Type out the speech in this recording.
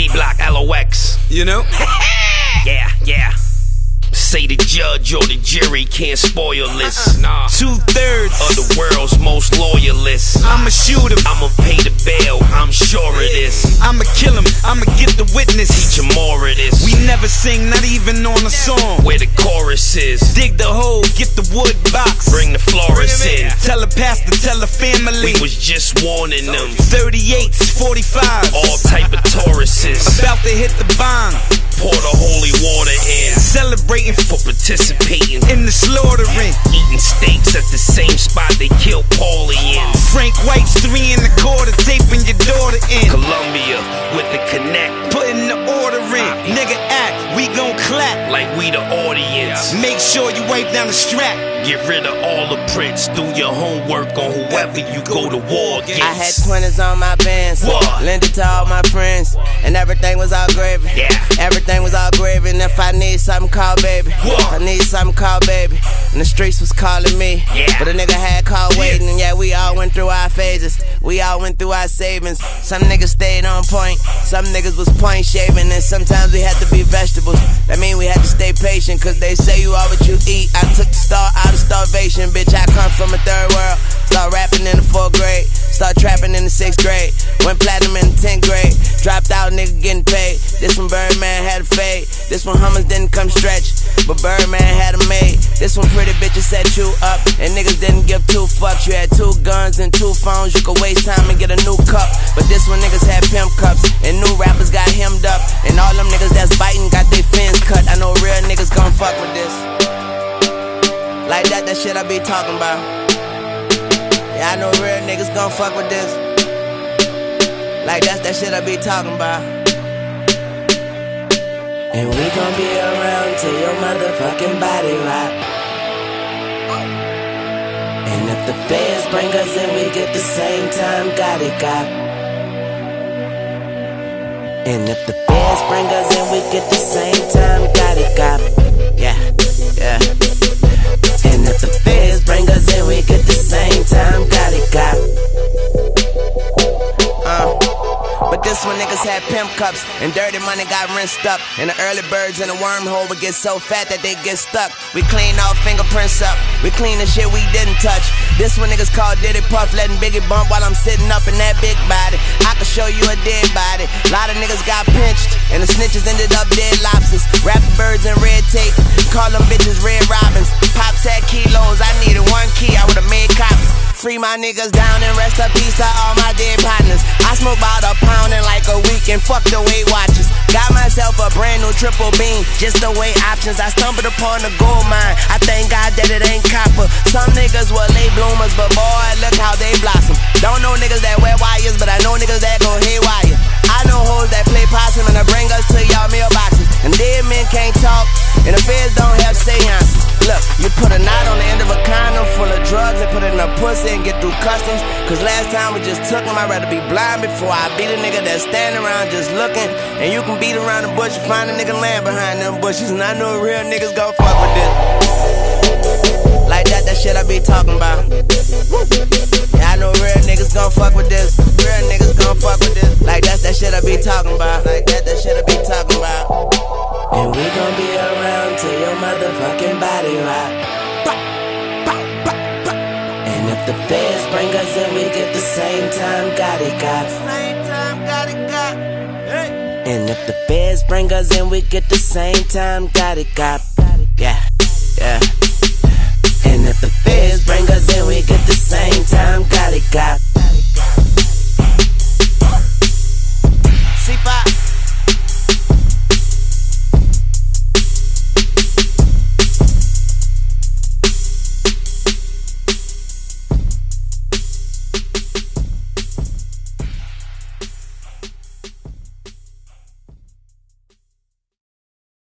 D-Block, LOX. You know? Yeah. Say the judge or the jury can't spoil this. Nah. 2/3 of the world's most loyalists. I'ma shoot him, I'ma pay the bail, I'm sure of this. I'ma kill him, I'ma get the witness. Teach him more of this. We never sing, not even on a song. Where the chorus is. Dig the hole, get the wood box. Bring the florist in. Tell the pastor, tell the family. We was just warning them. 38s, 45s, all type of Tauruses. about to hit the bong. Pour the holy water in. Celebrating for participating in the slaughtering. Eating steaks at the same spot they killed Paulie in. Frank White's 3 1/4, taping your daughter in. Columbia with the connect. Putting the order in. Nigga act, we gon' clap like we the audience. Make sure you wipe down the strap. Get rid of all the prints. Do your homework on whoever you go to war against. I had 20s on my bands. What? Lend it to all my friends. And everything was all gravy. Yeah. Everything was all gravy. And if I need something, call baby. What? If I need something, call baby. And the streets was calling me. Yeah. But a nigga had called waiting. And yeah, we all went through our phases. We all went through our savings. Some niggas stayed on point. Some niggas was point shaving. And sometimes we had to be vegetables. That mean we had to stay patient. Cause they say you are what you eat. I took the star out of starvation. Bitch, I come from a third world. Start rapping in the 4th grade. Start trapping in the 6th grade. Went platinum in the 10th grade. Dropped out, nigga getting paid. This one Birdman had a fade. This one Hummers didn't come stretch, but Birdman had a made. This one pretty bitches set you up, and niggas didn't give 2 fucks. You had 2 guns and 2 phones. You could waste time and get a new cup. But this one niggas had pimp cups, and new rappers got hemmed up. And all them niggas that's biting got their fins cut. I know real niggas gon' fuck with this. Like that shit I be talking about. Yeah, I know real niggas gon' fuck with this. Like that shit I be talking about. And we gon' be around till your motherfucking body rock. And if the feds bring us in, we get the same time, got it, got. And if the feds bring us in, we get the same time, got it, got. Yeah. And if the feds bring us in, we get the same time, got it, got. But this one niggas had pimp cups, and dirty money got rinsed up. And the early birds in the wormhole would get so fat that they get stuck. We clean all fingerprints up, we clean the shit we didn't touch. This one niggas called Diddy Puff, letting Biggie bump while I'm sitting up in that big body. I can show you a dead body. Lot of niggas got pinched, and the snitches ended up dead lobsters. Rapping birds in red tape, call them bitches Red Robins. Pops had kilos, I needed 1 key, I would've made copies. Free my niggas down and rest in peace to all my dead partners. I smoke about a pound in like a week and fuck the Weight Watchers. Got myself a brand new triple beam, just to weigh options. I stumbled upon the gold mine, I thank God that it ain't copper. Some niggas were late bloomers, but boy, look how they blossom. Don't know niggas that wear wires, but I know niggas that go haywire. I know hoes that play possum and I bring us to y'all mailboxes. And dead men can't talk, and the feds don't have seances. Look, you put a knot on the end of a condom full of drugs and put it in a pussy and get through customs. Cause last time we just took them, I'd rather be blind before I beat a nigga that's standing around just looking. And you can beat around the bush and find a nigga laying behind them bushes. And I know real niggas gon' fuck with this. Like that shit I be talking about. Yeah, I know real niggas gon' fuck with this. Real niggas gon' fuck with this. Like that shit I be talking about. Like that shit I be talking about. And we gon' be around till your motherfucking body rock. And if the feds bring us in, we get the same time, got it, got. Same time, got it, got. Hey. And if the feds bring us in, we get the same time, got it, got. Yeah. And if the feds bring us in, we get the same time, got it, got.